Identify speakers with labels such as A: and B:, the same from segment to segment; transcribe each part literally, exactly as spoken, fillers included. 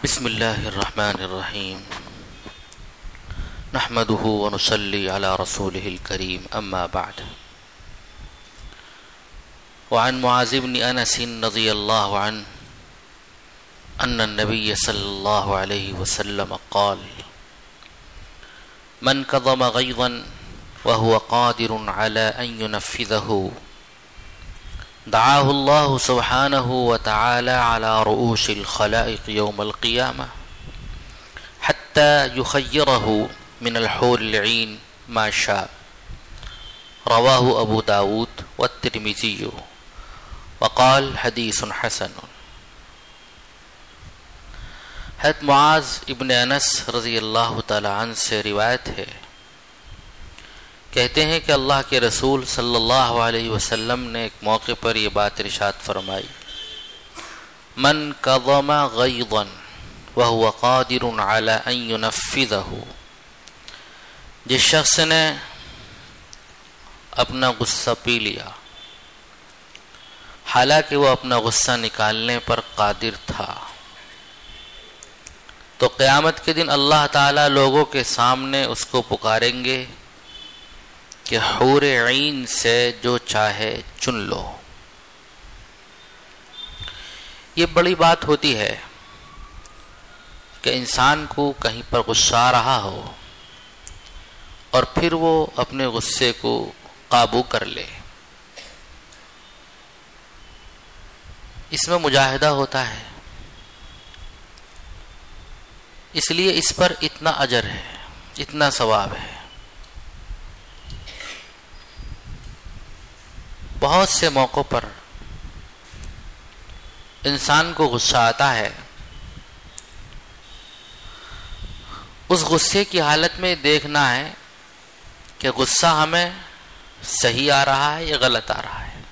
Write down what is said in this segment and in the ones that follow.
A: بسم الله الرحمن الرحيم نحمده ونصلي على رسوله الكريم أما بعد وعن معاذ بن أنس رضي الله عنه أن النبي صلى الله عليه وسلم قال من كظم غيظا وهو قادر على أن ينفذه دعاه الله سبحانه وتعالى على رؤوس الخلائق يوم القيامة حتى يخيره من الحور العين ما شاء. رواه أبو داود والترمذي وقال حديث حسن. حضرت معاذ ابن انس رضی اللہ تعالی عنہ سے روایت ہے، کہتے ہیں کہ اللہ کے رسول صلی اللہ علیہ وسلم نے ایک موقع پر یہ بات ارشاد فرمائی، من کظم غیظا وهو قادر على ان ينفذه، جس شخص نے اپنا غصہ پی لیا حالانکہ وہ اپنا غصہ نکالنے پر قادر تھا، تو قیامت کے دن اللہ تعالیٰ لوگوں کے سامنے اس کو پکاریں گے کہ حور عین سے جو چاہے چن لو۔ یہ بڑی بات ہوتی ہے کہ انسان کو کہیں پر غصہ آ رہا ہو اور پھر وہ اپنے غصے کو قابو کر لے، اس میں مجاہدہ ہوتا ہے، اس لیے اس پر اتنا اجر ہے، اتنا ثواب ہے۔ بہت سے موقعوں پر انسان کو غصہ آتا ہے، اس غصے کی حالت میں دیکھنا ہے کہ غصہ ہمیں صحیح آ رہا ہے یا غلط آ رہا ہے۔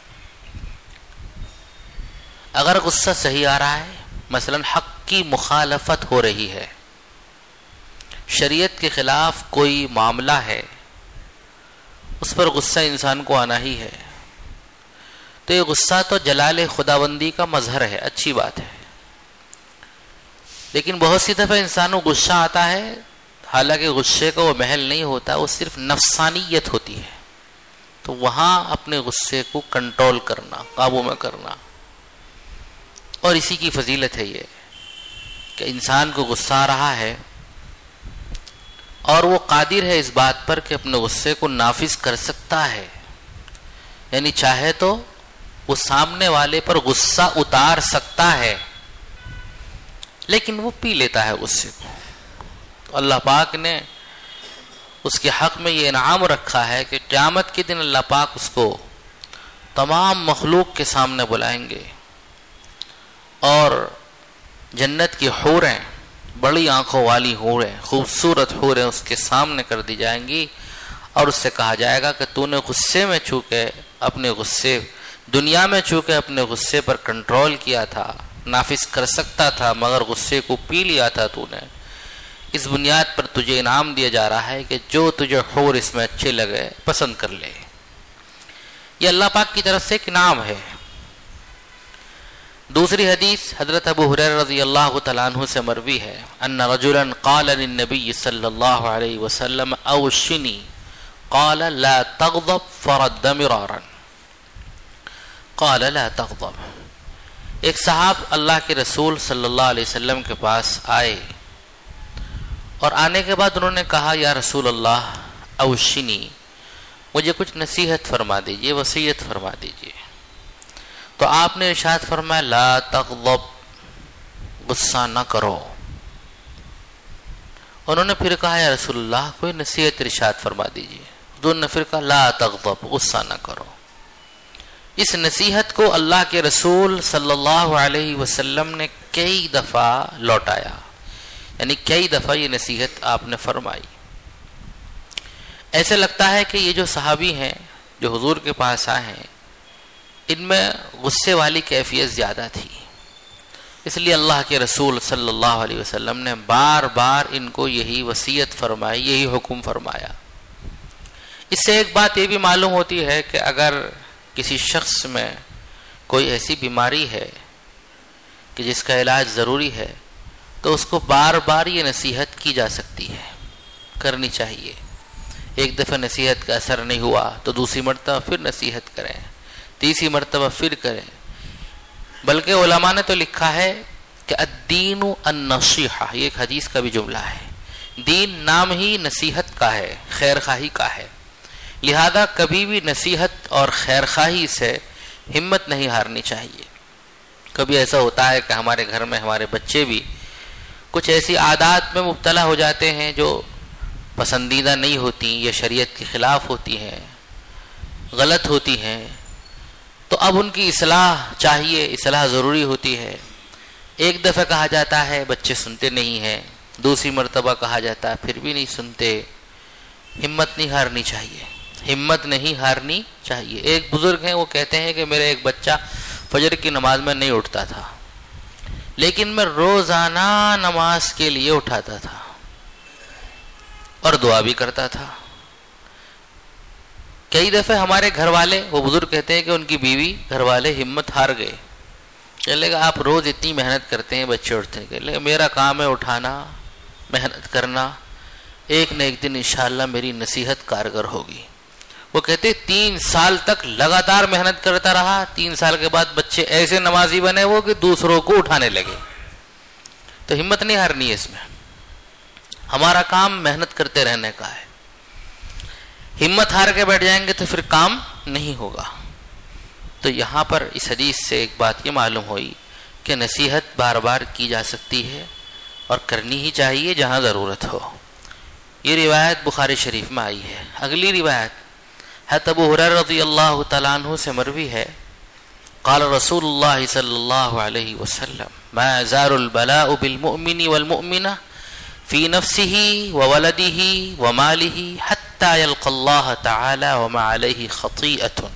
A: اگر غصہ صحیح آ رہا ہے، مثلا حق کی مخالفت ہو رہی ہے، شریعت کے خلاف کوئی معاملہ ہے، اس پر غصہ انسان کو آنا ہی ہے، تو یہ غصہ تو جلال خداوندی کا مظہر ہے، اچھی بات ہے۔ لیکن بہت سی دفعہ انسانوں کو غصہ آتا ہے حالانکہ غصے کا وہ محل نہیں ہوتا، وہ صرف نفسانیت ہوتی ہے، تو وہاں اپنے غصے کو کنٹرول کرنا، قابو میں کرنا، اور اسی کی فضیلت ہے یہ کہ انسان کو غصہ آ رہا ہے اور وہ قادر ہے اس بات پر کہ اپنے غصے کو نافذ کر سکتا ہے، یعنی چاہے تو وہ سامنے والے پر غصہ اتار سکتا ہے، لیکن وہ پی لیتا ہے غصے کو۔ تو اللہ پاک نے اس کے حق میں یہ انعام رکھا ہے کہ قیامت کے دن اللہ پاک اس کو تمام مخلوق کے سامنے بلائیں گے اور جنت کی حوریں، بڑی آنکھوں والی حوریں، خوبصورت حوریں اس کے سامنے کر دی جائیں گی، اور اس سے کہا جائے گا کہ تو نے غصے میں چونکہ اپنے غصے دنیا میں چونکہ اپنے غصے پر کنٹرول کیا تھا، نافذ کر سکتا تھا، مگر غصے کو پی لیا تھا تو نے، اس بنیاد پر تجھے انعام دیا جا رہا ہے کہ جو تجھے حور اس میں اچھے لگے پسند کر لے۔ یہ اللہ پاک کی طرف سے ایک انعام ہے۔ دوسری حدیث حضرت ابو ہریرہ رضی اللہ تعالیٰ عنہ سے مروی ہے، ان رجلا قال للنبی صلی اللہ علیہ وسلم اوشنی قال لا تغضب فرد مرارا قال لا تغضب۔ ایک صحاب اللہ کے رسول صلی اللہ علیہ وسلم کے پاس آئے اور آنے کے بعد انہوں نے کہا، یا رسول اللہ اوشنی، مجھے کچھ نصیحت فرما دیجئے، وصیت فرما دیجئے۔ تو آپ نے ارشاد فرمایا، لا تغضب، غصہ نہ کرو۔ انہوں نے پھر کہا، یا رسول اللہ کوئی نصیحت ارشاد فرما دیجئے۔ دونوں نے پھر کہا، لا تغضب، غصہ نہ کرو۔ اس نصیحت کو اللہ کے رسول صلی اللہ علیہ وسلم نے کئی دفعہ لوٹایا، یعنی کئی دفعہ یہ نصیحت آپ نے فرمائی۔ ایسے لگتا ہے کہ یہ جو صحابی ہیں جو حضور کے پاس آئے ہیں، ان میں غصے والی کیفیت زیادہ تھی، اس لیے اللہ کے رسول صلی اللہ علیہ وسلم نے بار بار ان کو یہی وصیت فرمائی، یہی حکم فرمایا۔ اس سے ایک بات یہ بھی معلوم ہوتی ہے کہ اگر کسی شخص میں کوئی ایسی بیماری ہے کہ جس کا علاج ضروری ہے تو اس کو بار بار یہ نصیحت کی جا سکتی ہے، کرنی چاہیے. ایک دفعہ نصیحت کا اثر نہیں ہوا تو دوسری مرتبہ پھر نصیحت کریں، تیسری مرتبہ پھر کریں. بلکہ علماء نے تو لکھا ہے کہ الدین النصیحہ، یہ ایک حدیث کا بھی جملہ ہے. دین نام ہی نصیحت کا ہے، خیر خواہی کا ہے، لہذا کبھی بھی نصیحت اور خیر خواہی سے ہمت نہیں ہارنی چاہیے. کبھی ایسا ہوتا ہے کہ ہمارے گھر میں ہمارے بچے بھی کچھ ایسی عادات میں مبتلا ہو جاتے ہیں جو پسندیدہ نہیں ہوتی یا شریعت کے خلاف ہوتی ہیں، غلط ہوتی ہیں، تو اب ان کی اصلاح چاہیے، اصلاح ضروری ہوتی ہے. ایک دفعہ کہا جاتا ہے بچے سنتے نہیں ہیں، دوسری مرتبہ کہا جاتا ہے پھر بھی نہیں سنتے. ہمت نہیں ہارنی چاہیے، ہمت نہیں ہارنی چاہیے. ایک بزرگ ہیں، وہ کہتے ہیں کہ میرا ایک بچہ فجر کی نماز میں نہیں اٹھتا تھا، لیکن میں روزانہ نماز کے لیے اٹھاتا تھا اور دعا بھی کرتا تھا. کئی دفعہ ہمارے گھر والے، وہ بزرگ کہتے ہیں کہ ان کی بیوی گھر والے ہمت ہار گئے. چلے گا آپ روز اتنی محنت کرتے ہیں بچے اٹھتے ہیں، لیکن میرا کام ہے اٹھانا، محنت کرنا، ایک نہ ایک دن انشاءاللہ میری نصیحت کارگر ہوگی. وہ کہتے تین سال تک لگاتار محنت کرتا رہا، تین سال کے بعد بچے ایسے نمازی بنے وہ کہ دوسروں کو اٹھانے لگے. تو ہمت نہیں ہارنی ہے اس میں. ہمارا کام محنت کرتے رہنے کا ہے. ہمت ہار کے بیٹھ جائیں گے تو پھر کام نہیں ہوگا. تو یہاں پر اس حدیث سے ایک بات یہ معلوم ہوئی کہ نصیحت بار بار کی جا سکتی ہے اور کرنی ہی چاہیے جہاں ضرورت ہو. یہ روایت بخاری شریف میں آئی ہے. اگلی روایت حضرت ابو ہریرہ رضی اللہ تعالیٰ عنہ سے مروی ہے، قال رسول اللہ صلی اللہ علیہ وسلم ما يزال البلاء بالمؤمن والمؤمنة في نفسه وولده وماله حتى يلقى الله تعالى وما عليه خطيئة.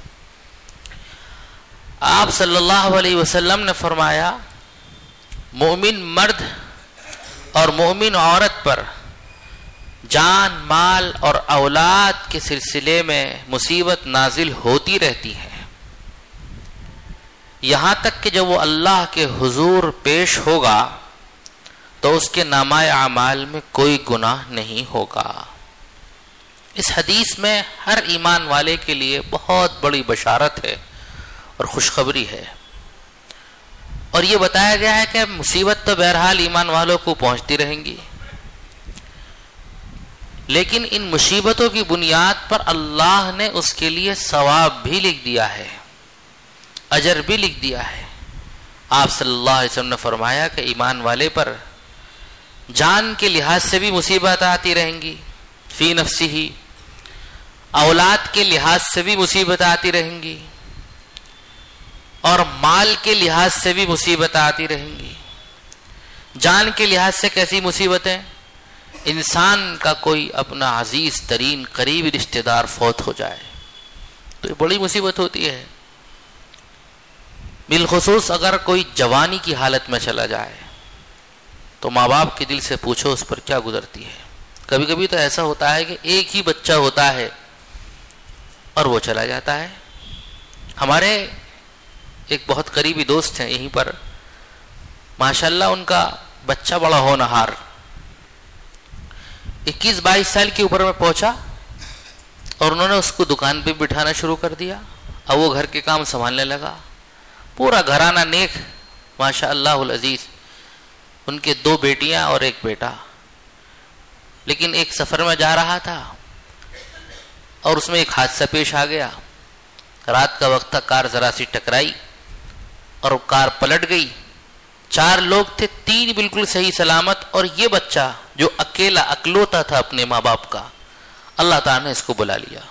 A: آپ صلی اللہ علیہ وسلم نے فرمایا مومن مرد اور مومن عورت پر جان، مال اور اولاد کے سلسلے میں مصیبت نازل ہوتی رہتی ہے، یہاں تک کہ جب وہ اللہ کے حضور پیش ہوگا تو اس کے نامہ اعمال میں کوئی گناہ نہیں ہوگا. اس حدیث میں ہر ایمان والے کے لیے بہت بڑی بشارت ہے اور خوشخبری ہے. اور یہ بتایا گیا ہے کہ مصیبت تو بہرحال ایمان والوں کو پہنچتی رہیں گی، لیکن ان مصیبتوں کی بنیاد پر اللہ نے اس کے لیے ثواب بھی لکھ دیا ہے، اجر بھی لکھ دیا ہے. آپ صلی اللہ علیہ وسلم نے فرمایا کہ ایمان والے پر جان کے لحاظ سے بھی مصیبت آتی رہیں گی، فی نفسہ، اولاد کے لحاظ سے بھی مصیبت آتی رہیں گی، اور مال کے لحاظ سے بھی مصیبت آتی رہیں گی. جان کے لحاظ سے کیسی مصیبتیں؟ انسان کا کوئی اپنا عزیز ترین قریبی رشتہ دار فوت ہو جائے تو یہ بڑی مصیبت ہوتی ہے. بالخصوص اگر کوئی جوانی کی حالت میں چلا جائے تو ماں باپ کے دل سے پوچھو اس پر کیا گزرتی ہے. کبھی کبھی تو ایسا ہوتا ہے کہ ایک ہی بچہ ہوتا ہے اور وہ چلا جاتا ہے. ہمارے ایک بہت قریبی دوست ہیں یہیں پر، ماشاءاللہ ان کا بچہ بڑا ہونہار اکیس بائیس سال کی عمر میں پہنچا اور انہوں نے اس کو دکان پہ بٹھانا شروع کر دیا. اب وہ گھر کے کام سنبھالنے لگا. پورا گھرانہ نیک ماشاء اللہ العزیز، ان کے دو بیٹیاں اور ایک بیٹا. لیکن ایک سفر میں جا رہا تھا اور اس میں ایک حادثہ پیش آ گیا. رات کا وقت تھا، کار ذرا سی ٹکرائی اور کار پلٹ گئی. چار لوگ تھے، تین بالکل صحیح سلامت، اور یہ بچہ جو اکیلا اکلوتا تھا اپنے ماں باپ کا، اللہ تعالیٰ نے اس کو بلا لیا.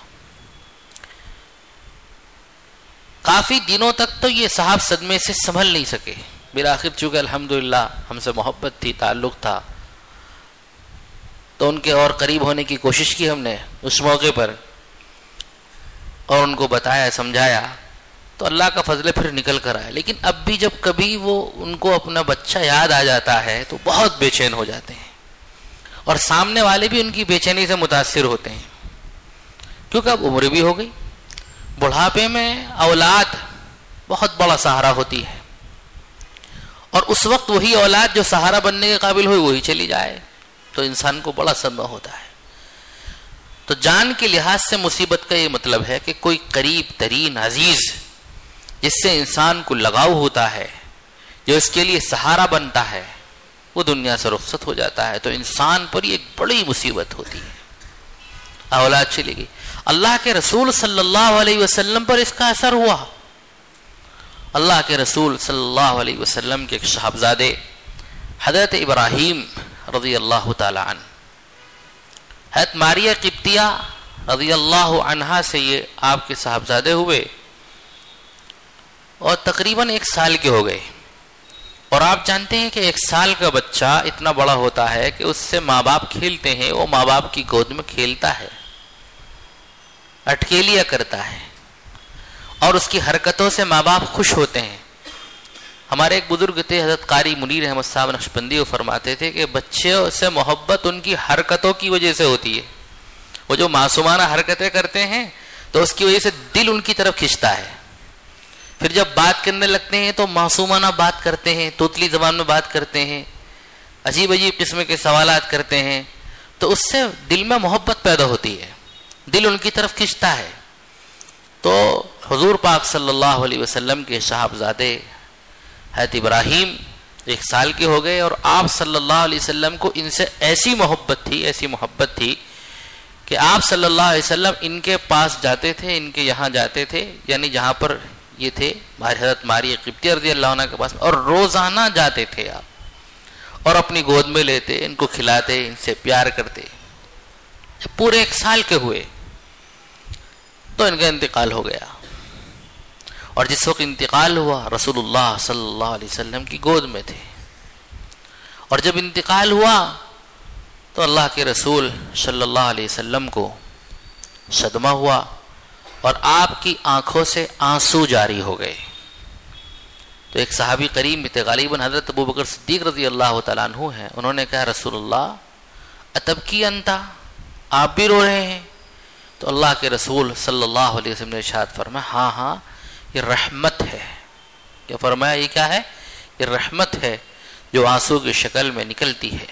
A: کافی دنوں تک تو یہ صاحب صدمے سے سنبھل نہیں سکے. بالآخر چونکہ الحمدللہ ہم سے محبت تھی، تعلق تھا، تو ان کے اور قریب ہونے کی کوشش کی ہم نے اس موقع پر، اور ان کو بتایا، سمجھایا، تو اللہ کا فضل پھر نکل کر آیا. لیکن اب بھی جب کبھی وہ ان کو اپنا بچہ یاد آ جاتا ہے تو بہت بے چین ہو جاتے ہیں، اور سامنے والے بھی ان کی بے چینی سے متاثر ہوتے ہیں، کیونکہ اب عمر بھی ہو گئی. بڑھاپے میں اولاد بہت بڑا سہارا ہوتی ہے، اور اس وقت وہی اولاد جو سہارا بننے کے قابل ہوئی وہی چلی جائے تو انسان کو بڑا صدمہ ہوتا ہے. تو جان کے لحاظ سے مصیبت کا یہ مطلب ہے کہ کوئی قریب ترین عزیز جس سے انسان کو لگاؤ ہوتا ہے، جو اس کے لیے سہارا بنتا ہے، وہ دنیا سے رخصت ہو جاتا ہے تو انسان پر یہ ایک بڑی مصیبت ہوتی ہے. اولاد چلی گئی. اللہ کے رسول صلی اللہ علیہ وسلم پر اس کا اثر ہوا. اللہ کے رسول صلی اللہ علیہ وسلم کے ایک صاحبزادے حضرت ابراہیم رضی اللہ تعالی عنہ، حضرت ماریہ قبطیہ رضی اللہ عنہا سے یہ آپ کے صاحبزادے ہوئے اور تقریباً ایک سال کے ہو گئے. اور آپ جانتے ہیں کہ ایک سال کا بچہ اتنا بڑا ہوتا ہے کہ اس سے ماں باپ کھیلتے ہیں، وہ ماں باپ کی گود میں کھیلتا ہے، اٹکیلیاں کرتا ہے اور اس کی حرکتوں سے ماں باپ خوش ہوتے ہیں. ہمارے ایک بزرگ تھے حضرت قاری منیر احمد صاحب نقشبندی، وہ فرماتے تھے کہ بچے سے محبت ان کی حرکتوں کی وجہ سے ہوتی ہے. وہ جو معصومانہ حرکتیں کرتے ہیں تو اس کی وجہ سے دل ان کی طرف کھنچتا ہے. پھر جب بات کرنے لگتے ہیں تو معصومانہ بات کرتے ہیں، توتلی زبان میں بات کرتے ہیں، عجیب عجیب قسم کے سوالات کرتے ہیں، تو اس سے دل میں محبت پیدا ہوتی ہے، دل ان کی طرف کھنچتا ہے. تو حضور پاک صلی اللہ علیہ وسلم کے صاحبزادے حضرت ابراہیم ایک سال کے ہو گئے اور آپ صلی اللہ علیہ وسلم کو ان سے ایسی محبت تھی ایسی محبت تھی کہ آپ صلی اللہ علیہ وسلم ان کے پاس جاتے تھے، ان کے یہاں جاتے تھے، یعنی جہاں پر یہ تھے حضرت ماری قبطی رضی اللہ عنہ کے پاس، اور روزانہ جاتے تھے آپ اور اپنی گود میں لیتے، ان کو کھلاتے، ان سے پیار کرتے. جب پورے ایک سال کے ہوئے تو ان کا انتقال ہو گیا. اور جس وقت انتقال ہوا رسول اللہ صلی اللہ علیہ وسلم کی گود میں تھے. اور جب انتقال ہوا تو اللہ کے رسول صلی اللہ علیہ وسلم کو صدمہ ہوا اور آپ کی آنکھوں سے آنسو جاری ہو گئے. تو ایک صحابی کریم تھے، غالباً حضرت ابو بکر صدیق رضی اللہ تعالیٰ عنہ ہیں، انہوں نے کہا رسول اللہ اتبکی انتا، آپ بھی رو رہے ہیں؟ تو اللہ کے رسول صلی اللہ علیہ وسلم نے ارشاد فرمایا ہاں ہاں یہ رحمت ہے. کیا فرمایا؟ یہ کیا ہے؟ یہ رحمت ہے جو آنسو کی شکل میں نکلتی ہے.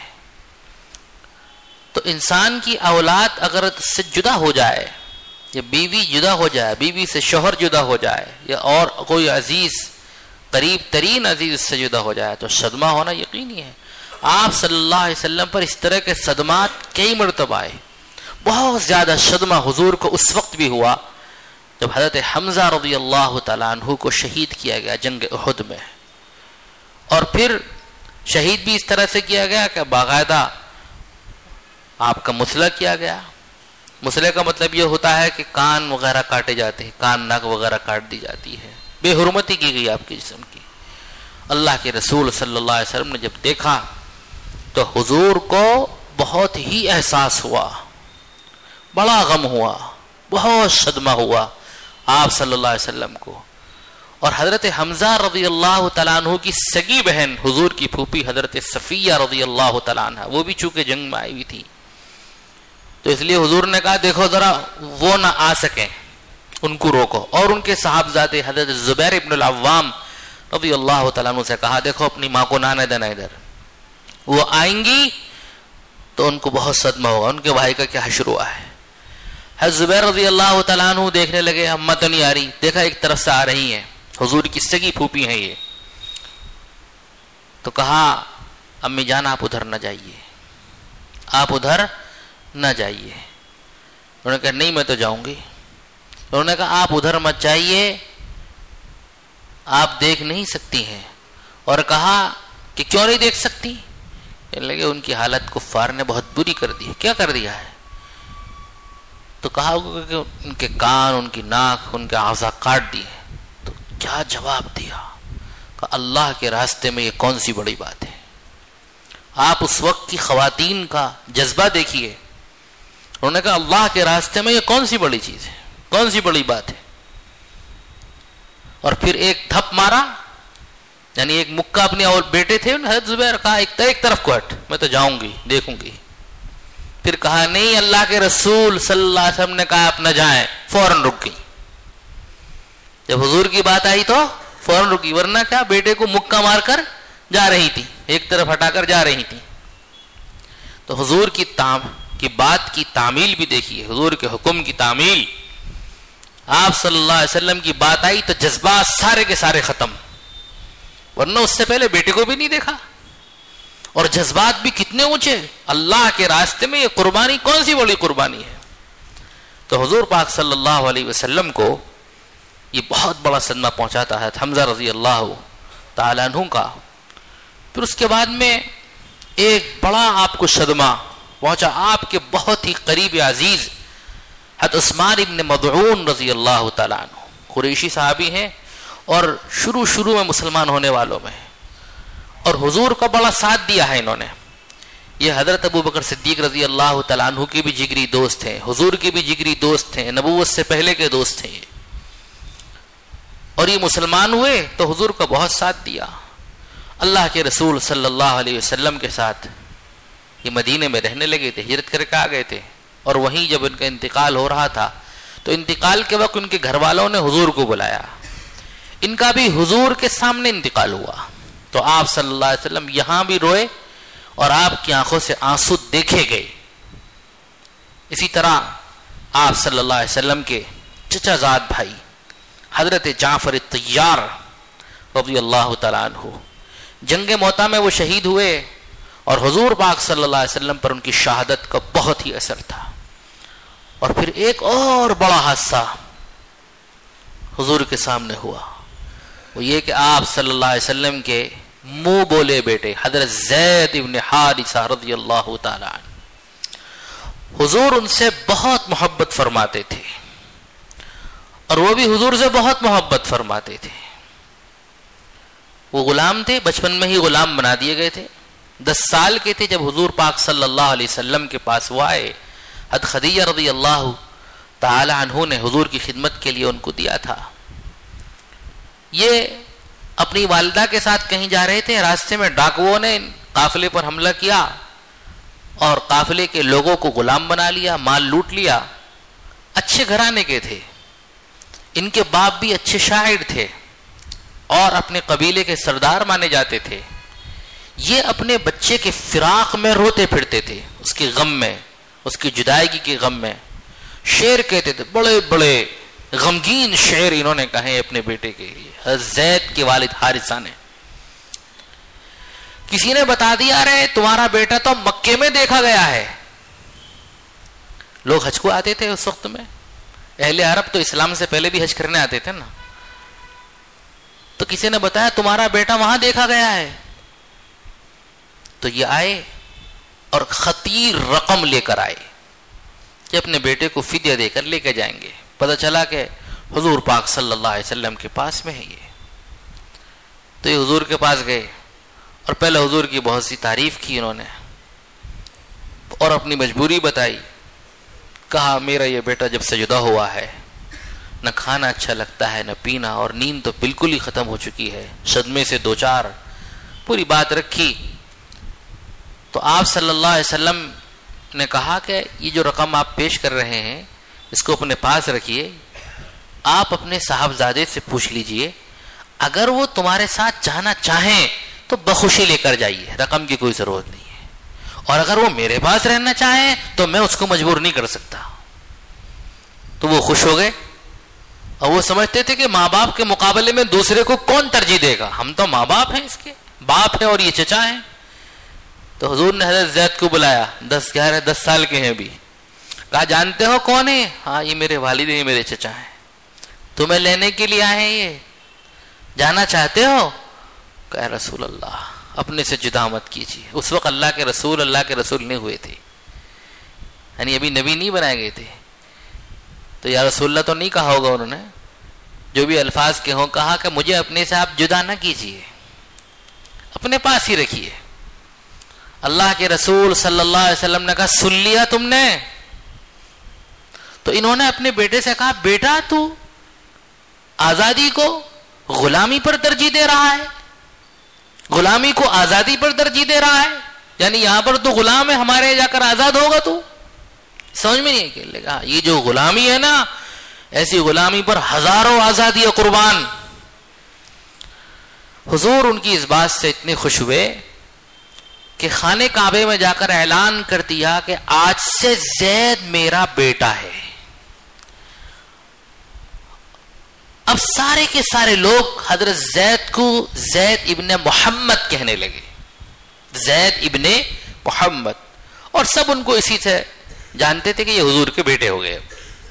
A: تو انسان کی اولاد اگر اس سے جدا ہو جائے، یا بیوی جدا ہو جائے، بیوی سے شوہر جدا ہو جائے، یا اور کوئی عزیز قریب ترین عزیز اس سے جدا ہو جائے تو صدمہ ہونا یقینی ہے. آپ صلی اللہ علیہ وسلم پر اس طرح کے صدمات کئی مرتبہ آئے. بہت زیادہ صدمہ حضور کو اس وقت بھی ہوا جب حضرت حمزہ رضی اللہ تعالیٰ عنہ کو شہید کیا گیا جنگ احد میں. اور پھر شہید بھی اس طرح سے کیا گیا کہ باقاعدہ آپ کا مسلح کیا گیا. مسلح کا مطلب یہ ہوتا ہے کہ کان وغیرہ کاٹے جاتے ہیں، کان ناک وغیرہ کاٹ دی جاتی ہے، بے حرمتی کی گئی آپ کے جسم کی. اللہ کے رسول صلی اللہ علیہ وسلم نے جب دیکھا تو حضور کو بہت ہی احساس ہوا، بڑا غم ہوا، بہت صدمہ ہوا آپ صلی اللہ علیہ وسلم کو. اور حضرت حمزہ رضی اللہ تعالیٰ عنہ کی سگی بہن حضور کی پھوپھی حضرت صفیہ رضی اللہ تعالیٰ عنہ، وہ بھی چونکہ جنگ میں آئی ہوئی تھی، تو اس لیے حضور نے کہا دیکھو ذرا وہ نہ آ سکیں، ان کو روکو. اور ان کے صاحبزادے حضرت زبیر ابن العوام رضی اللہ تعالیٰ عنہ سے کہا دیکھو اپنی ماں کو نہ آنے دینا ادھر، وہ آئیں گی تو ان کو بہت صدمہ ہوگا، ان کے بھائی کا کیا حشر ہوا ہے. حضرت زبیر رضی اللہ تعالیٰ عنہ دیکھنے لگے اماں تو نہیں آ رہی، دیکھا ایک طرف سے آ رہی ہیں، حضور کی سگی پھوپھی ہیں یہ. تو کہا امی جان آپ ادھر نہ جائیے، آپ ادھر نہ جائیے. انہوں نے کہا نہیں میں تو جاؤں گی. انہوں نے کہا آپ ادھر مت جائیے، آپ دیکھ نہیں سکتی ہیں. اور کہا کہ کیوں نہیں دیکھ سکتی؟ کہنے لگے ان کی حالت کفار نے بہت بری کر دی ہے. کیا کر دیا ہے؟ تو کہا کہ ان کے کان، ان کی ناک، ان کے اعضاء کاٹ دیے. تو کیا جواب دیا کہ اللہ کے راستے میں یہ کون سی بڑی بات ہے. آپ اس وقت کی خواتین کا جذبہ دیکھیے. انہوں نے کہا اللہ کے راستے میں یہ کون سی بڑی چیز ہے، کون سی بڑی بات ہے. اور پھر ایک تھپ مارا، یعنی ایک مکہ اپنے اور بیٹے تھے حضرت زبیر، کہا ایک ایک طرف کو ہٹ، میں تو جاؤں گی دیکھوں گی. پھر کہا نہیں اللہ کے رسول صلی اللہ علیہ وسلم نے کہا آپ نہ جائیں، فوراً رک گئی. جب حضور کی بات آئی تو فوراً رکی، ورنہ کیا بیٹے کو مکہ مار کر جا رہی تھی، ایک طرف ہٹا کر جا رہی تھی. تو حضور کی تام کی بات کی تعمیل بھی دیکھیے، حضور کے حکم کی تعمیل. آپ صلی اللہ علیہ وسلم کی بات آئی تو جذبات سارے کے سارے ختم، ورنہ اس سے پہلے بیٹے کو بھی نہیں دیکھا. اور جذبات بھی کتنے اونچے، اللہ کے راستے میں یہ قربانی کون سی بڑی قربانی ہے. تو حضور پاک صلی اللہ علیہ وسلم کو یہ بہت بڑا صدمہ پہنچاتا ہے حمزہ رضی اللہ تعالیٰ عنہ کا. پھر اس کے بعد میں ایک بڑا آپ کو صدمہ پہنچا آپ کے بہت ہی قریب عزیز حضرت عثمان ابن مدعون رضی اللہ تعالیٰ عنہ. قریشی صحابی ہیں اور شروع شروع میں مسلمان ہونے والوں میں، اور حضور کا بڑا ساتھ دیا ہے انہوں نے. یہ حضرت ابو بکر صدیق رضی اللہ تعالیٰ عنہ کے بھی جگری دوست ہیں، حضور کے بھی جگری دوست ہیں، نبوت سے پہلے کے دوست ہیں یہ. اور یہ مسلمان ہوئے تو حضور کا بہت ساتھ دیا. اللہ کے رسول صلی اللہ علیہ وسلم کے ساتھ یہ مدینے میں رہنے لگے تھے، ہجرت کر کے آ گئے تھے. اور وہیں جب ان کا انتقال ہو رہا تھا تو انتقال کے وقت ان کے گھر والوں نے حضور کو بلایا. ان کا بھی حضور کے سامنے انتقال ہوا تو آپ صلی اللہ علیہ وسلم یہاں بھی روئے اور آپ کی آنکھوں سے آنسو دیکھے گئے. اسی طرح آپ صلی اللہ علیہ وسلم کے چچا زاد بھائی حضرت جعفر الطیار رضی اللہ تعالیٰ عنہ جنگ موتا میں وہ شہید ہوئے، اور حضور پاک صلی اللہ علیہ وسلم پر ان کی شہادت کا بہت ہی اثر تھا. اور پھر ایک اور بڑا حادثہ حضور کے سامنے ہوا، وہ یہ کہ آپ صلی اللہ علیہ وسلم کے منہ بولے بیٹے حضرت زید ابن حارثہ رضی اللہ تعالی عنہ، حضور ان سے بہت محبت فرماتے تھے اور وہ بھی حضور سے بہت محبت فرماتے تھے. وہ غلام تھے، بچپن میں ہی غلام بنا دیے گئے تھے. دس سال کے تھے جب حضور پاک صلی اللہ علیہ وسلم کے پاس وہ آئے. حضرت خدیجہ رضی اللہ تعالی عنہ نے حضور کی خدمت کے لیے ان کو دیا تھا. یہ اپنی والدہ کے ساتھ کہیں جا رہے تھے، راستے میں ڈاکوؤں نے قافلے پر حملہ کیا اور قافلے کے لوگوں کو غلام بنا لیا، مال لوٹ لیا. اچھے گھرانے کے تھے، ان کے باپ بھی اچھے شاعر تھے اور اپنے قبیلے کے سردار مانے جاتے تھے. یہ اپنے بچے کے فراق میں روتے پھرتے تھے، اس کے غم میں، اس کی جدائیگی کے غم میں. شعر کہتے تھے، بڑے بڑے غمگین شعر انہوں نے کہے اپنے بیٹے کے لیے. زید کے والد حارثہ نے، کسی نے بتا دیا رہے تمہارا بیٹا تو مکے میں دیکھا گیا ہے. لوگ حج کو آتے تھے اس وقت میں، اہل عرب تو اسلام سے پہلے بھی حج کرنے آتے تھے نا. تو کسی نے بتایا تمہارا بیٹا وہاں دیکھا گیا ہے. تو یہ آئے اور خطیر رقم لے کر آئے کہ اپنے بیٹے کو فدیہ دے کر لے کے جائیں گے. پتہ چلا کہ حضور پاک صلی اللہ علیہ وسلم کے پاس میں ہے یہ. تو یہ حضور کے پاس گئے اور پہلے حضور کی بہت سی تعریف کی انہوں نے اور اپنی مجبوری بتائی. کہا میرا یہ بیٹا جب سے جدا ہوا ہے نہ کھانا اچھا لگتا ہے نہ پینا، اور نیند تو بالکل ہی ختم ہو چکی ہے، صدمے سے دو چار. پوری بات رکھی. تو آپ صلی اللہ علیہ وسلم نے کہا کہ یہ جو رقم آپ پیش کر رہے ہیں اس کو اپنے پاس رکھیے، آپ اپنے صاحبزادے سے پوچھ لیجئے، اگر وہ تمہارے ساتھ جانا چاہیں تو بخوشی لے کر جائیے، رقم کی کوئی ضرورت نہیں ہے، اور اگر وہ میرے پاس رہنا چاہیں تو میں اس کو مجبور نہیں کر سکتا. تو وہ خوش ہو گئے اور وہ سمجھتے تھے کہ ماں باپ کے مقابلے میں دوسرے کو کون ترجیح دے گا، ہم تو ماں باپ ہیں، اس کے باپ ہیں اور یہ چچا ہیں. تو حضور نے حضرت زید کو بلایا، دس گیارہ دس سال کے ہیں بھی. کہا جانتے ہو کون ہے؟ ہاں یہ میرے والد ہیں، میرے چچا ہیں. تمہیں لینے کے لیے آئے ہیں، یہ جانا چاہتے ہو؟ کہا رسول اللہ اپنے سے جدا مت کیجیے. اس وقت اللہ کے رسول اللہ کے رسول نہیں ہوئے تھے، یعنی ابھی نبی نہیں بنائے گئے تھے. تو یا رسول اللہ تو نہیں کہا ہوگا انہوں نے، جو بھی الفاظ کے ہوں. کہا کہ مجھے اپنے سے آپ جدا نہ کیجیے، اپنے پاس ہی رکھیے. اللہ کے رسول صلی اللہ علیہ وسلم نے کہا سن لیا تم نے؟ تو انہوں نے اپنے بیٹے سے کہا بیٹا تو آزادی کو غلامی پر ترجیح دے رہا ہے، غلامی کو آزادی پر ترجیح دے رہا ہے، یعنی یہاں پر تو غلام ہے، ہمارے جا کر آزاد ہوگا تو؟ سمجھ میں نہیں کہ کہا یہ جو غلامی ہے نا، ایسی غلامی پر ہزاروں آزادی قربان. حضور ان کی اس بات سے اتنے خوش ہوئے کہ خانہ کعبے میں جا کر اعلان کر دیا کہ آج سے زید میرا بیٹا ہے. اب سارے کے سارے لوگ حضرت زید کو زید ابن محمد کہنے لگے, زید ابن محمد, اور سب ان کو اسی سے جانتے تھے کہ یہ حضور کے بیٹے ہو گئے.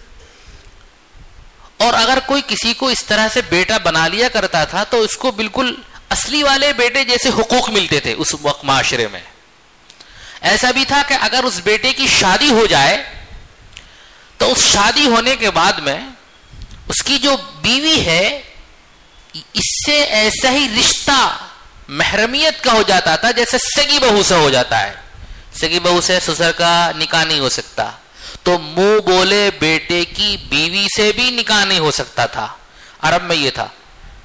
A: اور اگر کوئی کسی کو اس طرح سے بیٹا بنا لیا کرتا تھا تو اس کو بالکل اصلی والے بیٹے جیسے حقوق ملتے تھے اس وقت معاشرے میں. ایسا بھی تھا کہ اگر اس بیٹے کی شادی ہو جائے تو اس شادی ہونے کے بعد میں اس کی جو بیوی ہے اس سے ایسا ہی رشتہ محرمیت کا ہو جاتا تھا جیسے سگی بہو سے ہو جاتا ہے. سگی بہو سے سسر کا نکاح نہیں ہو سکتا, تو منہ بولے بیٹے کی بیوی سے بھی نکاح نہیں ہو سکتا تھا. عرب میں یہ تھا.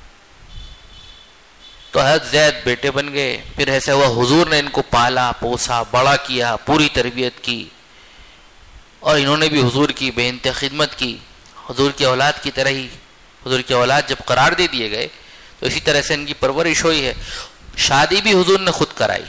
A: تو حضرت زید بیٹے بن گئے. پھر ایسا ہوا حضور نے ان کو پالا پوسا بڑا کیا, پوری تربیت کی, اور انہوں نے بھی حضور کی بے انتہا خدمت کی. حضور کی اولاد کی طرح ہی حضور کی اولاد جب قرار دے دیے گئے تو اسی طرح سے ان کی پرورش ہوئی ہے. شادی بھی حضور نے خود کرائی,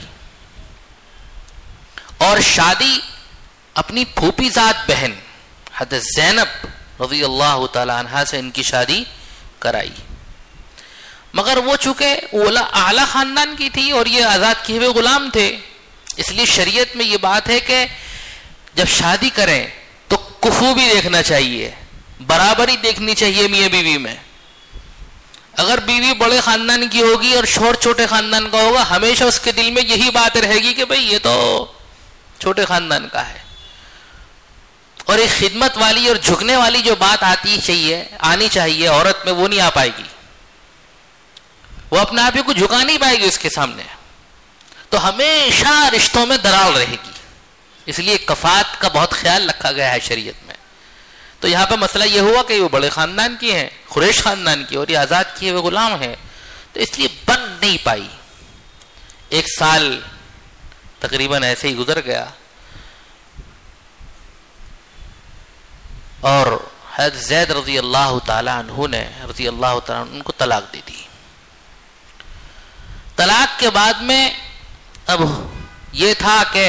A: اور شادی اپنی پھوپھی ذات بہن حضرت زینب رضی اللہ تعالی عنہا سے ان کی شادی کرائی. مگر وہ چونکہ اعلیٰ خاندان کی تھی اور یہ آزاد کیے ہوئے غلام تھے, اس لیے شریعت میں یہ بات ہے کہ جب شادی کریں تو کفو بھی دیکھنا چاہیے, برابری دیکھنی چاہیے میاں بیوی میں. اگر بیوی بڑے خاندان کی ہوگی اور شوہر چھوٹے خاندان کا ہوگا, ہمیشہ اس کے دل میں یہی بات رہے گی کہ بھئی یہ تو چھوٹے خاندان کا ہے. اور ایک خدمت والی اور جھکنے والی جو بات آتی چاہیے آنی چاہیے عورت میں, وہ نہیں آ پائے گی. وہ اپنے آپ ہی کو جھکا نہیں پائے گی اس کے سامنے, تو ہمیشہ رشتوں میں دراڑ رہے گی. اس لیے کفات کا بہت خیال رکھا گیا ہے شریعت میں. تو یہاں پہ مسئلہ یہ ہوا کہ وہ بڑے خاندان کی ہیں, قریش خاندان کی, اور یہ آزاد کیے ہوئے غلام ہیں, تو اس لیے بن نہیں پائی. ایک سال تقریباً ایسے ہی گزر گیا اور حضرت زید رضی اللہ تعالی عنہ نے رضی اللہ تعالی عنہ ان کو طلاق دے دی. طلاق کے بعد میں اب یہ تھا کہ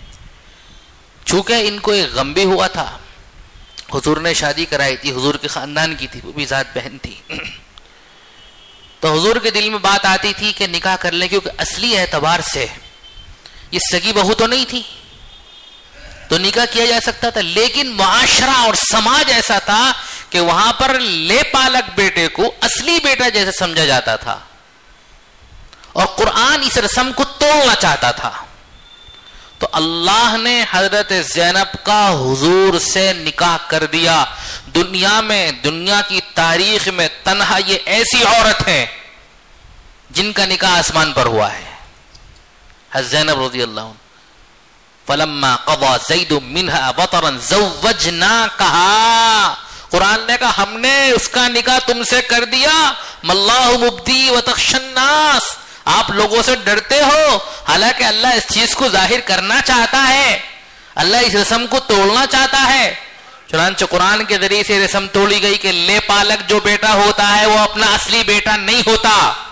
A: چونکہ ان کو ایک غم بھی ہوا تھا, حضور نے شادی کرائی تھی, حضور کے خاندان کی تھی, وہ بھی ذات بہن تھی, تو حضور کے دل میں بات آتی تھی کہ نکاح کر لیں, کیونکہ اصلی اعتبار سے یہ سگی بہو تو نہیں تھی تو نکاح کیا جا سکتا تھا. لیکن معاشرہ اور سماج ایسا تھا کہ وہاں پر لے پالک بیٹے کو اصلی بیٹا جیسے سمجھا جاتا تھا, اور قرآن اس رسم کو توڑنا چاہتا تھا. تو اللہ نے حضرت زینب کا حضور سے نکاح کر دیا. دنیا میں, دنیا کی تاریخ میں تنہا یہ ایسی عورت ہے جن کا نکاح آسمان پر ہوا ہے, حضرت زینب رضی اللہ عنہ. فلما قضى زید منها وطرا زوجناکہا, قرآن نے کہا ہم نے اس کا نکاح تم سے کر دیا. ماللہ مبدی وتخشى الناس, آپ لوگوں سے ڈرتے ہو, حالانکہ اللہ اس چیز کو ظاہر کرنا چاہتا ہے, اللہ اس رسم کو توڑنا چاہتا ہے. چنانچہ قرآن کے ذریعے سے رسم توڑی گئی کہ لے پالک جو بیٹا ہوتا ہے وہ اپنا اصلی بیٹا نہیں ہوتا,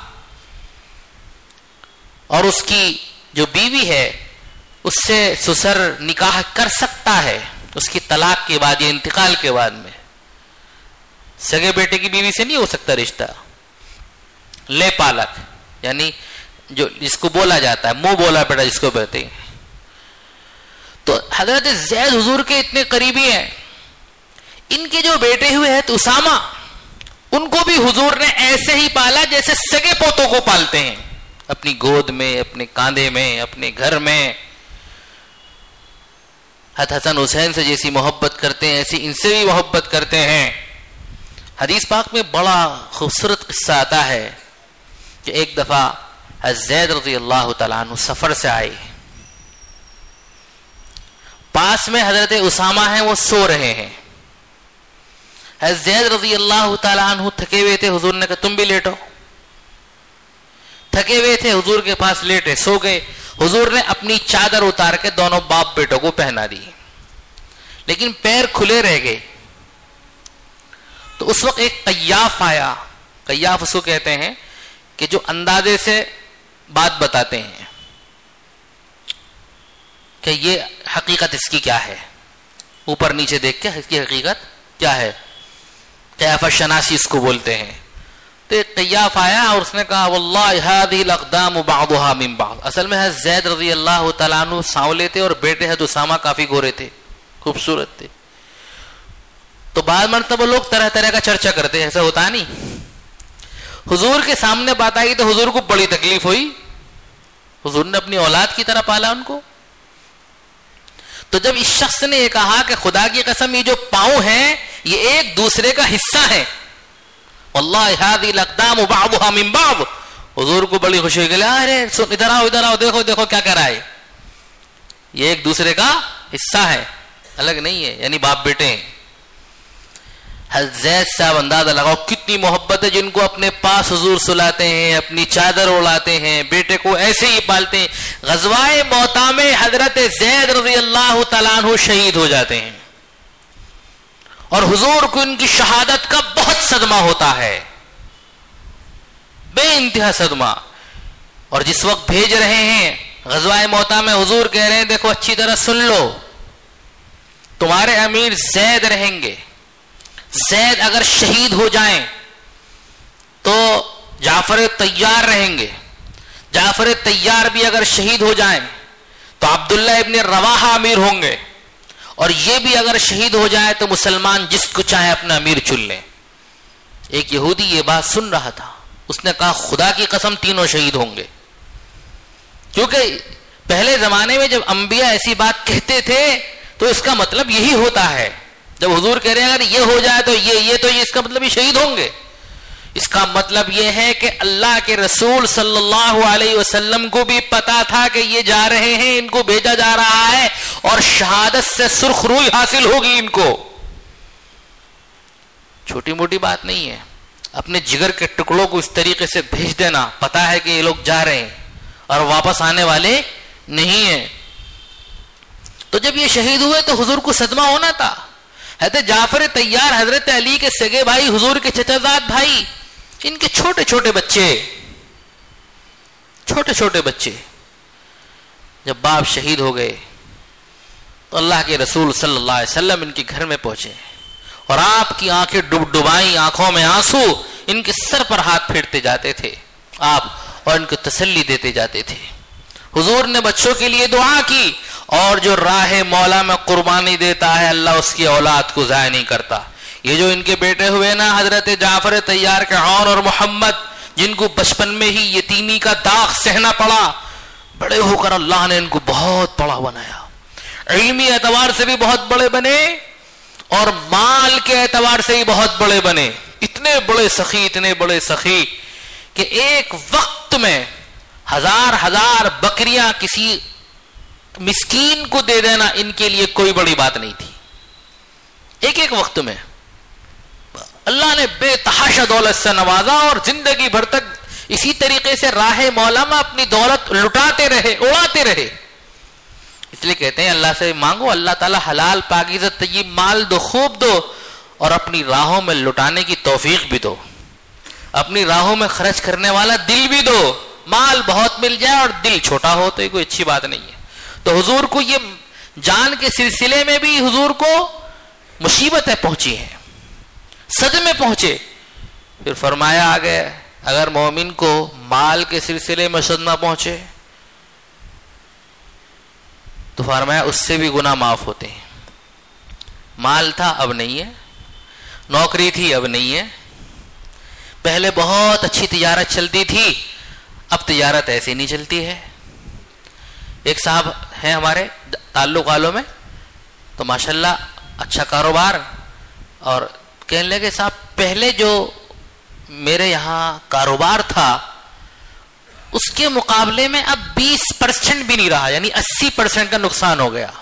A: اور اس کی جو بیوی ہے اس سے سسر نکاح کر سکتا ہے اس کی طلاق کے بعد یا انتقال کے بعد میں. سگے بیٹے کی بیوی سے نہیں ہو سکتا رشتہ. لے پالک یعنی جو جس کو بولا جاتا ہے, منہ بولا بیٹا جس کو کہتے ہیں. تو حضرت زید حضور کے اتنے قریبی ہیں, ان کے جو بیٹے ہوئے ہیں تو اسامہ, ان کو بھی حضور نے ایسے ہی پالا جیسے سگے پوتوں کو پالتے ہیں, اپنی گود میں, اپنے کاندھے میں, اپنے گھر میں. حسن حسین سے جیسی محبت کرتے ہیں ایسی ان سے بھی محبت کرتے ہیں. حدیث پاک میں بڑا خوبصورت قصہ آتا ہے کہ ایک دفعہ حضرت زید رضی اللہ تعالیٰ عنہ سفر سے آئے, پاس میں حضرت اسامہ ہیں وہ سو رہے ہیں. حضرت زید رضی اللہ تعالیٰ عنہ تھکے ہوئے تھے, حضور نے کہا تم بھی لیٹو. تھکے ہوئے تھے, حضور کے پاس لیٹے, سو گئے. حضور نے اپنی چادر اتار کے دونوں باپ بیٹوں کو پہنا دی, لیکن پیر کھلے رہ گئے. تو اس وقت ایک قیاف آیا, قیاف اس کو کہتے ہیں کہ جو اندازے سے بات بتاتے ہیں کہ یہ حقیقت اس کی کیا ہے, اوپر نیچے دیکھ کے اس کی حقیقت کیا ہے, قیافہ شناسی اس کو بولتے ہیں. تو ایک قیاف آیا اور اس نے کہا واللہ هذه الاقدام بعضها من بعض. اصل میں حضرت زید رضی اللہ تعالیٰ عنہ سانولے تھے اور بیٹے حضرت اسامہ کافی گورے تھے, خوبصورت تھے. تو بعض مرتبہ لوگ طرح طرح کا چرچا کرتے ہیں, ایسا ہوتا نہیں. حضور کے سامنے بات آئی تو حضور کو بڑی تکلیف ہوئی, حضور نے اپنی اولاد کی طرح پالا ان کو. تو جب اس شخص نے یہ کہا کہ خدا کی قسم یہ جو پاؤں ہیں یہ ایک دوسرے کا حصہ ہے, واللہ هذه الاقدام بعضها من بعض, حضور کو بڑی خوشی ہوئی کہ ارے ادھر آؤ ادھر آؤ, دیکھو دیکھو کیا کہہ رہا ہے, یہ ایک دوسرے کا حصہ ہے, الگ نہیں ہے, یعنی باپ بیٹے ہیں. حضرت زید صاحب اندازہ لگاؤ کتنی محبت ہے جن کو اپنے پاس حضور سلاتے ہیں, اپنی چادر اڑاتے ہیں, بیٹے کو ایسے ہی پالتے ہیں. غزوہ موتا میں حضرت زید رضی اللہ تعالیٰ عنہ شہید ہو جاتے ہیں اور حضور کو ان کی شہادت کا بہت صدمہ ہوتا ہے, بے انتہا صدمہ. اور جس وقت بھیج رہے ہیں غزوہ موتا میں حضور کہہ رہے ہیں دیکھو اچھی طرح سن لو, تمہارے امیر زید رہیں گے, زید اگر شہید ہو جائیں تو جعفر طیار رہیں گے, جعفر طیار بھی اگر شہید ہو جائیں تو عبداللہ ابن رواحہ امیر ہوں گے, اور یہ بھی اگر شہید ہو جائے تو مسلمان جس کو چاہے اپنا امیر چن لیں. ایک یہودی یہ بات سن رہا تھا, اس نے کہا خدا کی قسم تینوں شہید ہوں گے, کیونکہ پہلے زمانے میں جب انبیاء ایسی بات کہتے تھے تو اس کا مطلب یہی ہوتا ہے. جب حضور کہہ رہے ہیں اگر یہ ہو جائے تو یہ یہ تو یہ اس کا مطلب یہ شہید ہوں گے. اس کا مطلب یہ ہے کہ اللہ کے رسول صلی اللہ علیہ وسلم کو بھی پتا تھا کہ یہ جا رہے ہیں, ان کو بھیجا جا رہا ہے اور شہادت سے سرخ روئی حاصل ہوگی ان کو. چھوٹی موٹی بات نہیں ہے, اپنے جگر کے ٹکڑوں کو اس طریقے سے بھیج دینا, پتا ہے کہ یہ لوگ جا رہے ہیں اور واپس آنے والے نہیں ہیں. تو جب یہ شہید ہوئے تو حضور کو صدمہ ہونا تھا. حضرت جعفر طیار حضرت علی کے سگے بھائی, حضور کے چچا زاد بھائی, ان کے چھوٹے چھوٹے بچے چھوٹے چھوٹے بچے جب باپ شہید ہو گئے تو اللہ کے رسول صلی اللہ علیہ وسلم ان کے گھر میں پہنچے اور آپ کی آنکھیں ڈب ڈبائیں, آنکھوں میں آنسو, ان کے سر پر ہاتھ پھیرتے جاتے تھے آپ اور ان کو تسلی دیتے جاتے تھے. حضور نے بچوں کے لیے دعا کی, اور جو راہ مولا میں قربانی دیتا ہے اللہ اس کی اولاد کو ضائع نہیں کرتا. یہ جو ان کے بیٹے ہوئے نا حضرت جعفر طیار کے عون اور محمد, جن کو بچپن میں ہی یتیمی کا داغ سہنا پڑا, بڑے ہو کر اللہ نے ان کو بہت بڑا بنایا, علمی اعتبار سے بھی بہت بڑے بنے اور مال کے اعتبار سے بھی بہت بڑے بنے. اتنے بڑے سخی اتنے بڑے سخی کہ ایک وقت میں ہزار ہزار بکریاں کسی مسکین کو دے دینا ان کے لیے کوئی بڑی بات نہیں تھی. ایک ایک وقت میں اللہ نے بے تحاشا دولت سے نوازا اور زندگی بھر تک اسی طریقے سے راہ مولا میں اپنی دولت لٹاتے رہے, اڑاتے رہے. اس لیے کہتے ہیں اللہ سے مانگو, اللہ تعالی حلال پاکیزہ طیب مال دو, خوب دو, اور اپنی راہوں میں لٹانے کی توفیق بھی دو, اپنی راہوں میں خرچ کرنے والا دل بھی دو. مال بہت مل جائے اور دل چھوٹا ہو تو یہ کوئی اچھی بات نہیں ہے. تو حضور کو یہ جان کے سلسلے میں بھی حضور کو مصیبتیں پہنچی ہیں, صدمے پہنچے. پھر فرمایا آگے اگر مومن کو مال کے سلسلے میں صدمہ پہنچے تو فرمایا اس سے بھی گناہ معاف ہوتے ہیں. مال تھا اب نہیں ہے, نوکری تھی اب نہیں ہے, پہلے بہت اچھی تجارت چلتی تھی اب تجارت ایسی نہیں چلتی ہے. ایک صاحب ہیں ہمارے تعلق والوں میں, تو ماشاءاللہ اچھا کاروبار, اور کہنے لگے صاحب پہلے جو میرے یہاں کاروبار تھا اس کے مقابلے میں اب بیس پرسنٹ بھی نہیں رہا, یعنی اسی پرسنٹ کا نقصان ہو گیا.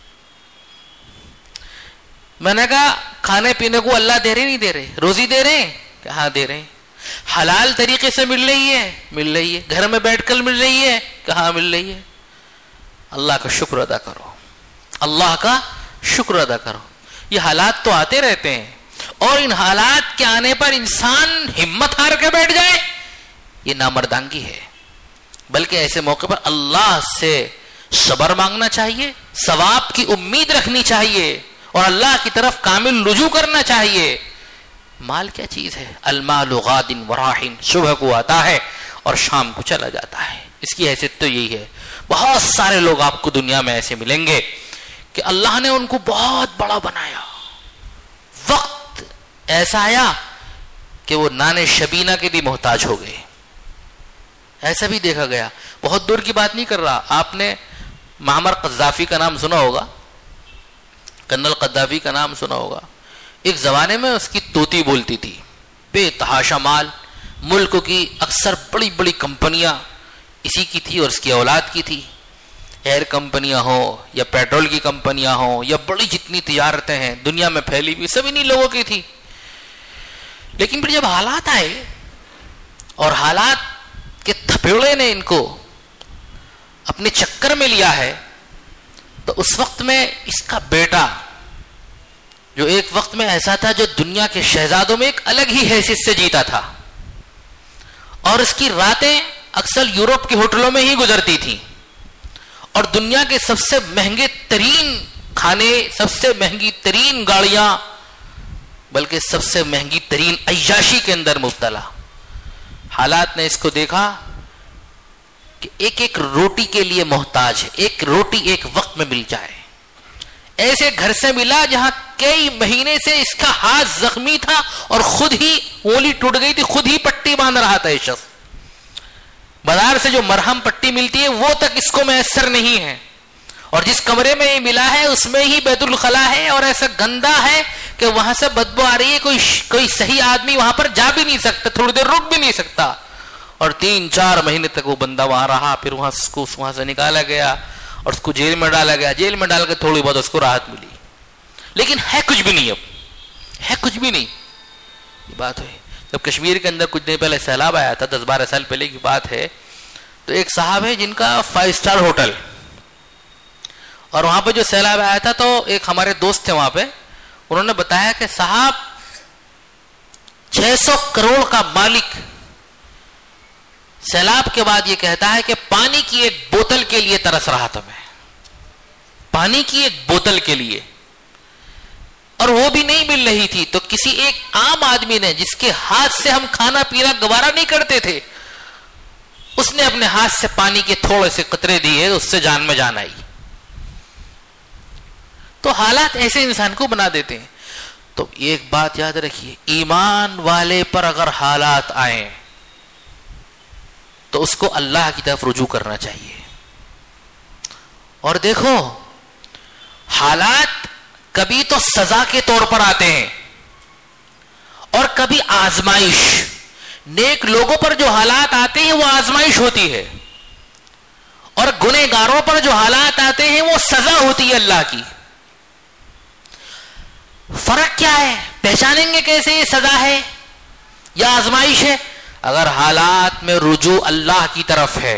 A: میں نے کہا کھانے پینے کو اللہ دے رہے نہیں دے رہے, روزی دے رہے ہیں کہ ہاں دے رہے ہیں, حلال طریقے سے مل رہی ہے مل رہی ہے, گھر میں بیٹھ کر مل رہی ہے کہ ہاں مل رہی ہے. اللہ کا شکر ادا کرو, اللہ کا شکر ادا کرو. یہ حالات تو آتے رہتے ہیں, اور ان حالات کے آنے پر انسان ہمت ہار کے بیٹھ جائے یہ نامردانگی ہے. بلکہ ایسے موقع پر اللہ سے صبر مانگنا چاہیے, ثواب کی امید رکھنی چاہیے اور اللہ کی طرف کامل رجوع کرنا چاہیے. مال کیا چیز ہے؟ المال غاد وراح, صبح کو آتا ہے اور شام کو چلا جاتا ہے. اس کی حیثیت تو یہی ہے. بہت سارے لوگ آپ کو دنیا میں ایسے ملیں گے کہ اللہ نے ان کو بہت بڑا بنایا, وقت ایسا آیا کہ وہ نان شبینہ کے بھی محتاج ہو گئے. ایسا بھی دیکھا گیا. بہت دور کی بات نہیں کر رہا, آپ نے معمر قذافی کا نام سنا ہوگا, کرنل قذافی کا نام سنا ہوگا. ایک زمانے میں اس کی طوطی بولتی تھی, بے تحاشا مال, ملک کی اکثر بڑی بڑی کمپنیاں اسی کی تھی اور اس کی اولاد کی تھی. ایئر کمپنیاں ہوں یا پیٹرول کی کمپنیاں ہوں یا بڑی جتنی تجارتیں ہیں دنیا میں پھیلی ہوئی, سب انہی لوگوں کی تھی. لیکن پھر جب حالات آئے اور حالات کے تھپیڑے نے ان کو اپنے چکر میں لیا ہے, تو اس وقت میں اس کا بیٹا جو ایک وقت میں ایسا تھا جو دنیا کے شہزادوں میں ایک الگ ہی حیثیت سے جیتا تھا, اور اس کی راتیں اکثر یورپ کے ہوٹلوں میں ہی گزرتی تھیں, اور دنیا کے سب سے مہنگے ترین کھانے, سب سے مہنگی ترین گاڑیاں, بلکہ سب سے مہنگی ترین عیاشی کے اندر مبتلا. حالات نے اس کو دیکھا کہ ایک ایک روٹی کے لیے محتاج ہے, ایک روٹی ایک وقت میں مل جائے. ایسے گھر سے ملا جہاں کئی مہینے سے اس کا ہاتھ زخمی تھا اور خود ہی انگلی ٹوٹ گئی تھی, خود ہی پٹی باندھ رہا تھا یہ شخص. بازار سے جو مرہم پٹی ملتی ہے وہ تک اس کو میسر نہیں ہے, اور جس کمرے میں یہ ملا ہے اس میں ہی بیت الخلا ہے, اور ایسا گندا ہے کہ وہاں سے بدبو آ رہی ہے. کوئی کوئی صحیح آدمی وہاں پر جا بھی نہیں سکتا, تھوڑی دیر رک بھی نہیں سکتا. اور تین چار مہینے تک وہ بندہ وہاں رہا. پھر وہاں اس کو وہاں سے نکالا گیا اور اس کو جیل میں ڈالا گیا. جیل میں ڈال کے تھوڑی بہت اس کو راحت ملی, لیکن ہے کچھ بھی نہیں, اب ہے کچھ بھی نہیں. یہ بات ہوئی جب کشمیر کے اندر کچھ دن پہلے سیلاب آیا تھا, دس بارہ سال پہلے کی بات ہے. تو ایک صاحب ہے جن کا فائیو اسٹار ہوٹل, اور وہاں پہ جو سیلاب آیا تھا تو ایک ہمارے دوست تھے وہاں پہ, انہوں نے بتایا کہ صاحب چھ سو کروڑ کا مالک سیلاب کے بعد یہ کہتا ہے کہ پانی کی ایک بوتل کے لیے ترس رہا تھا میں, پانی کی ایک بوتل کے لیے, اور وہ بھی نہیں مل رہی تھی. تو کسی ایک عام آدمی نے, جس کے ہاتھ سے ہم کھانا پینا گوارا نہیں کرتے تھے, اس نے اپنے ہاتھ سے پانی کے تھوڑے سے قطرے دیے, اس سے جان میں جان آئی. تو حالات ایسے انسان کو بنا دیتے ہیں. تو ایک بات یاد رکھیے, ایمان والے پر اگر حالات آئیں تو اس کو اللہ کی طرف رجوع کرنا چاہیے. اور دیکھو, حالات کبھی تو سزا کے طور پر آتے ہیں اور کبھی آزمائش. نیک لوگوں پر جو حالات آتے ہیں وہ آزمائش ہوتی ہے, اور گنہگاروں پر جو حالات آتے ہیں وہ سزا ہوتی ہے اللہ کی. فرق کیا ہے؟ پہچانیں گے کیسے یہ سزا ہے یا آزمائش ہے؟ اگر حالات میں رجوع اللہ کی طرف ہے,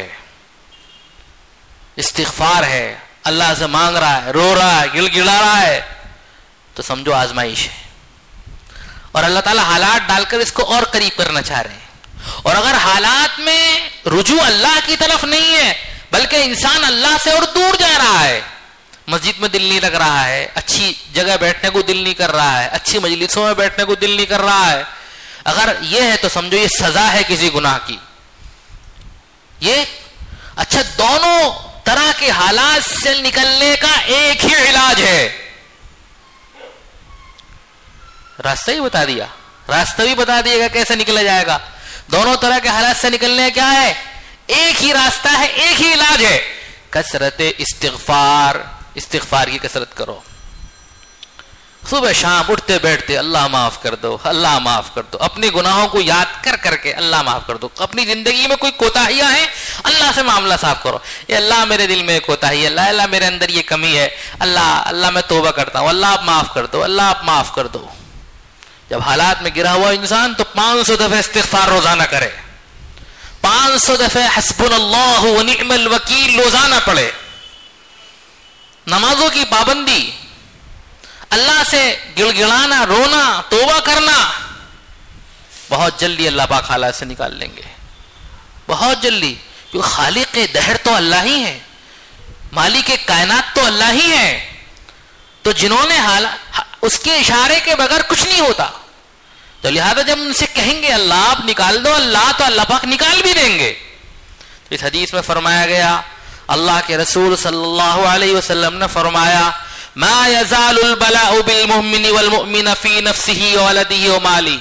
A: استغفار ہے, اللہ سے مانگ رہا ہے, رو رہا ہے, گڑ گڑا رہا ہے, تو سمجھو آزمائش ہے, اور اللہ تعالیٰ حالات ڈال کر اس کو اور قریب کرنا چاہ رہے ہیں. اور اگر حالات میں رجوع اللہ کی طرف نہیں ہے بلکہ انسان اللہ سے اور دور جا رہا ہے, مسجد میں دل نہیں لگ رہا ہے, اچھی جگہ بیٹھنے کو دل نہیں کر رہا ہے, اچھی مجلسوں میں بیٹھنے کو دل نہیں کر رہا ہے, اگر یہ ہے تو سمجھو یہ سزا ہے کسی گناہ کی. یہ اچھا, دونوں طرح کے حالات سے نکلنے کا ایک ہی علاج ہے. راستہ ہی بتا دیا, راستہ بھی بتا دیے گا کیسے نکلا جائے گا. دونوں طرح کے حالات سے نکلنے کیا ہے؟ ایک ہی راستہ ہے, ایک ہی علاج ہے, کثرت استغفار. استغفار کی کثرت کرو, صبح شام اٹھتے بیٹھتے اللہ معاف کر دو, اللہ معاف کر دو, اپنی گناہوں کو یاد کر کر کے اللہ معاف کر دو. اپنی زندگی میں کوئی کوتاہیاں ہیں, اللہ سے معاملہ صاف کرو. یہ اللہ میرے دل میں کوتاہی ہے, اللہ اللہ میرے اندر یہ کمی ہے, اللہ اللہ میں توبہ کرتا ہوں, اللہ آپ معاف کر دو, اللہ آپ معاف کر دو. جب حالات میں گرا ہوا انسان تو پانچ سو دفعہ استغفار روزانہ کرے, پانچ سو دفعہ حسبنا اللہ و نعم الوکیل روزانہ پڑھے. نمازوں کی پابندی, اللہ سے گڑ گڑانا, رونا, توبہ کرنا, بہت جلدی اللہ پاک حالات سے نکال لیں گے. بہت جلدی، کیونکہ خالق دہر تو اللہ ہی ہے، مالک کائنات تو اللہ ہی ہے، تو جنہوں نے حال اس کے اشارے کے بغیر کچھ نہیں ہوتا، تو لہذا جب ان سے کہیں گے اللہ آپ نکال دو اللہ، تو اللہ پاک نکال بھی دیں گے۔ اس حدیث میں فرمایا گیا، اللہ کے رسول صلی اللہ علیہ وسلم نے فرمایا ما يزال البلاء بالمؤمن والمؤمن في نفسه وولده وماله،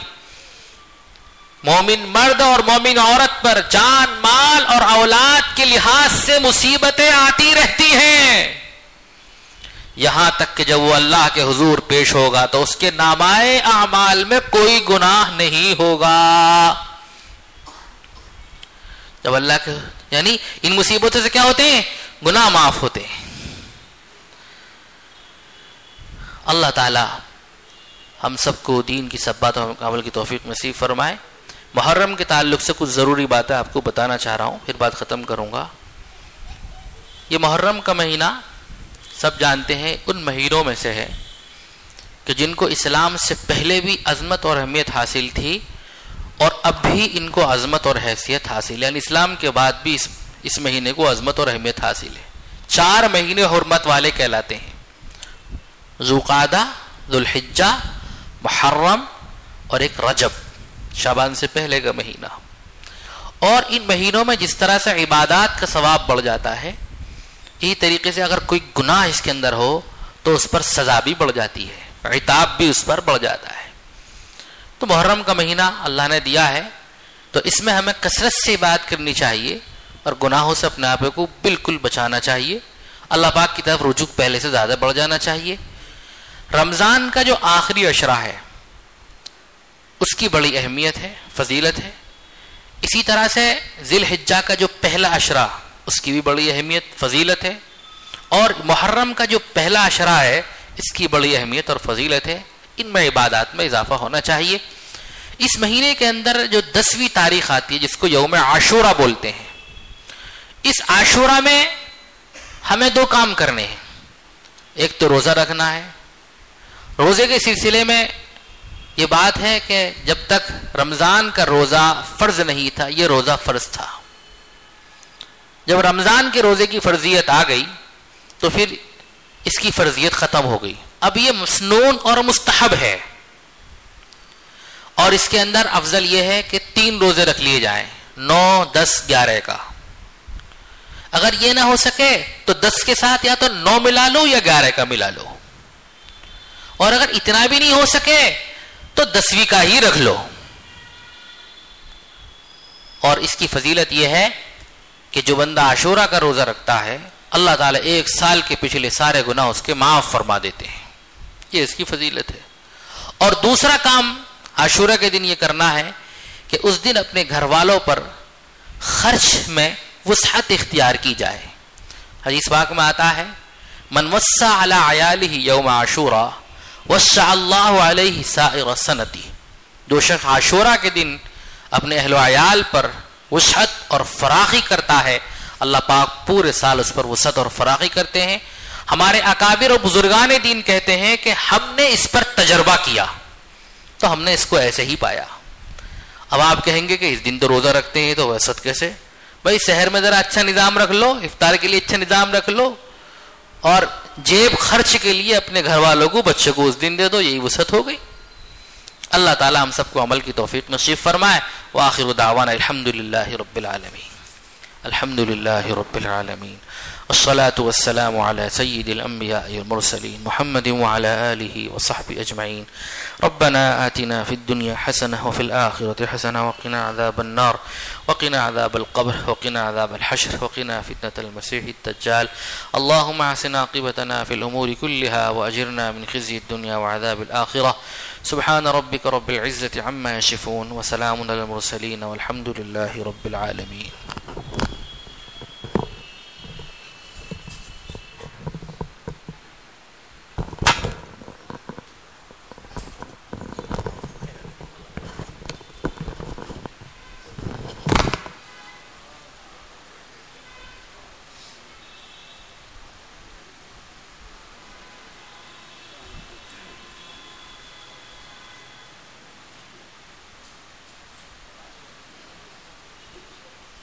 A: مومن مرد اور مومن عورت پر جان مال اور اولاد کے لحاظ سے مصیبتیں آتی رہتی ہیں، یہاں تک کہ جب وہ اللہ کے حضور پیش ہوگا تو اس کے نامۂ اعمال میں کوئی گناہ نہیں ہوگا۔ جب اللہ کے یعنی ان مصیبتوں سے کیا ہوتے ہیں؟ گناہ معاف ہوتے ہیں۔ اللہ تعالی ہم سب کو دین کی سب باتوں میں عمل کی توفیق نصیب فرمائے۔ محرم کے تعلق سے کچھ ضروری باتیں آپ کو بتانا چاہ رہا ہوں، پھر بات ختم کروں گا۔ یہ محرم کا مہینہ سب جانتے ہیں ان مہینوں میں سے ہے کہ جن کو اسلام سے پہلے بھی عظمت اور اہمیت حاصل تھی اور اب بھی ان کو عظمت اور حیثیت حاصل ہے، یعنی اسلام کے بعد بھی اس, اس مہینے کو عظمت اور اہمیت حاصل ہے۔ چار مہینے حرمت والے کہلاتے ہیں، ذوالقعدہ، ذوالحجہ، محرم اور ایک رجب، شعبان سے پہلے کا مہینہ۔ اور ان مہینوں میں جس طرح سے عبادات کا ثواب بڑھ جاتا ہے، اسی طریقے سے اگر کوئی گناہ اس کے اندر ہو تو اس پر سزا بھی بڑھ جاتی ہے، عتاب بھی اس پر بڑھ جاتا ہے۔ تو محرم کا مہینہ اللہ نے دیا ہے، تو اس میں ہمیں کثرت سے عبادت کرنی چاہیے اور گناہوں سے اپنے آپ کو بالکل بچانا چاہیے، اللہ پاک کی طرف رجوع پہلے سے زیادہ بڑھ جانا چاہیے۔ رمضان کا جو آخری عشرہ ہے اس کی بڑی اہمیت ہے، فضیلت ہے۔ اسی طرح سے ذی الحجہ کا جو پہلا عشرہ اس کی بھی بڑی اہمیت فضیلت ہے، اور محرم کا جو پہلا عشرہ ہے اس کی بڑی اہمیت اور فضیلت ہے۔ ان میں عبادات میں اضافہ ہونا چاہیے۔ اس مہینے کے اندر جو دسویں تاریخ آتی ہے جس کو یوم عاشورہ بولتے ہیں، اس عاشورہ میں ہمیں دو کام کرنے ہیں، ایک تو روزہ رکھنا ہے۔ روزے کے سلسلے میں یہ بات ہے کہ جب تک رمضان کا روزہ فرض نہیں تھا، یہ روزہ فرض تھا۔ جب رمضان کے روزے کی فرضیت آ گئی تو پھر اس کی فرضیت ختم ہو گئی، اب یہ مسنون اور مستحب ہے، اور اس کے اندر افضل یہ ہے کہ تین روزے رکھ لیے جائیں، نو، دس، گیارہ کا۔ اگر یہ نہ ہو سکے تو دس کے ساتھ یا تو نو ملا لو یا گیارہ کا ملا لو، اور اگر اتنا بھی نہیں ہو سکے تو دسویں کا ہی رکھ لو۔ اور اس کی فضیلت یہ ہے کہ جو بندہ عاشورہ کا روزہ رکھتا ہے اللہ تعالیٰ ایک سال کے پچھلے سارے گناہ اس کے معاف فرما دیتے ہیں، یہ اس کی فضیلت ہے۔ اور دوسرا کام عاشورہ کے دن یہ کرنا ہے کہ اس دن اپنے گھر والوں پر خرچ میں وسعت اختیار کی جائے۔ حدیث پاک میں آتا ہے من وسع علی عیالہ یوم عاشورہ وسع اللہ علیہ سائر السنۃ، جو شخص عاشورہ کے دن اپنے اہل و عیال پر وسعت اور فراخی کرتا ہے اللہ پاک پورے سال اس پر وسعت اور فراخی کرتے ہیں۔ ہمارے اکابر اور بزرگان دین کہتے ہیں کہ ہم نے اس پر تجربہ کیا تو ہم نے اس کو ایسے ہی پایا۔ اب آپ کہیں گے کہ اس دن تو روزہ رکھتے ہیں تو وسعت کیسے؟ بھائی شہر میں ذرا اچھا نظام رکھ لو، افطار کے لیے اچھا نظام رکھ لو، اور جیب خرچ کے لیے اپنے گھر والوں کو، بچے کو اس دن دے دو، یہی وسعت ہو گئی۔ اللہ تعالی ہم سب کو عمل کی توفیق نصیب فرمائے۔ وآخر دعوانا الحمد للہ رب العالمین، الحمد للہ رب العالمین، والصلاة والسلام على سید الانبیاء والمرسلین محمد وعلى آلہ وصحبہ اجمعین۔ ربنا آتنا في الدنيا حسنة وفي الآخرة حسنة وقنا عذاب النار وقنا عذاب القبر وقنا عذاب الحشر وقنا فتنة المسيح الدجال. اللهم احسن عاقبتنا في الأمور كلها وأجرنا من خزي الدنيا وعذاب الآخرة. سبحان ربك رب العزة عما يصفون وسلام على المرسلين والحمد لله رب العالمين.